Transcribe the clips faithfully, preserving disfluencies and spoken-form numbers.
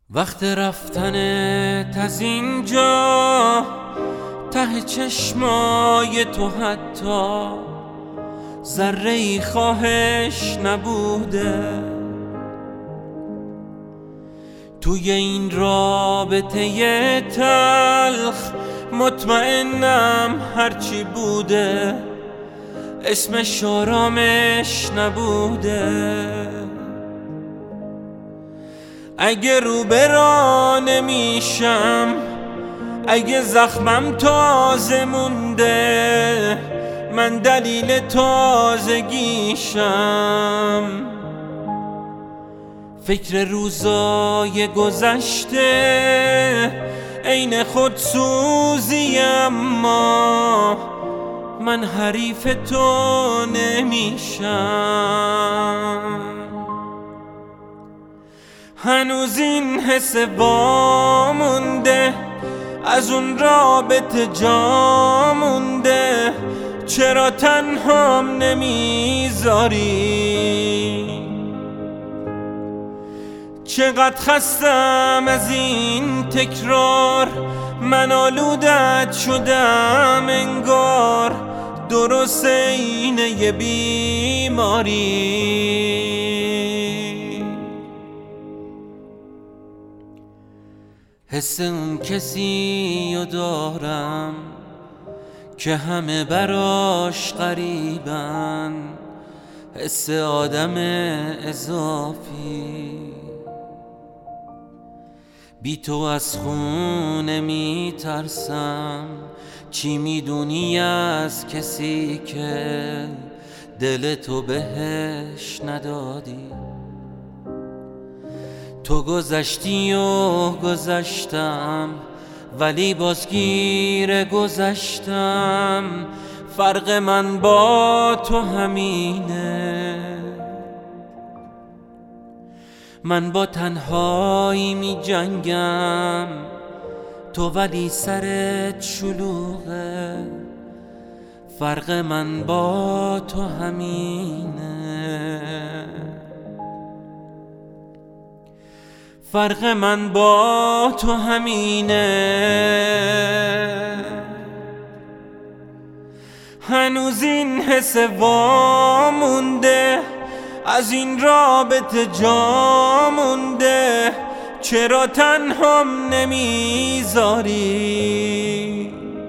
وقت رفتنت از اینجا ته چشمای تو حتی ذره‌ای خواهش نبوده. توی این رابطه تلخ مطمئنم هرچی بوده اسمش آرامش نبوده. اگه رو برا نمیشم، اگه زخمم تازه مونده، من دلیل تازگیشم. فکر روزای گذشته عین خودسوزی، اما من حریف تو نمیشم. هنوز این حس وامونده، از اون رابطه جا مونده، چرا تنهام نمیذاری؟ چقدر خستم از این تکرار، من آلودت شدم انگار، درست اینه یه بیماری. حس اون کسی رو دارم که همه براش غریبن، حس آدم اضافی. بی تو از خونه میترسم، چی میدونی از کسی که دل تو بهش ندادی؟ تو گذشتی و گذشتم، ولی بازگیر گذشتم. فرق من با تو همینه، من با تنهایی می جنگم، تو ولی سرت شلوغه. فرق من با تو همینه، فرق من با تو همینه. هنوز این حس وامونده، از این رابطه جا مونده، چرا تنهام نمیذاری؟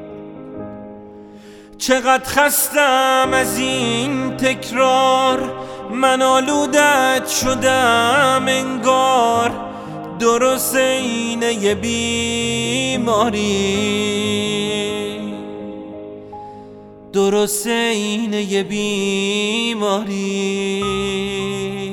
چقدر خستم از این تکرار، من آلودت شدم انگار، درست اینه یه بیماری، درست اینه یه بیماری.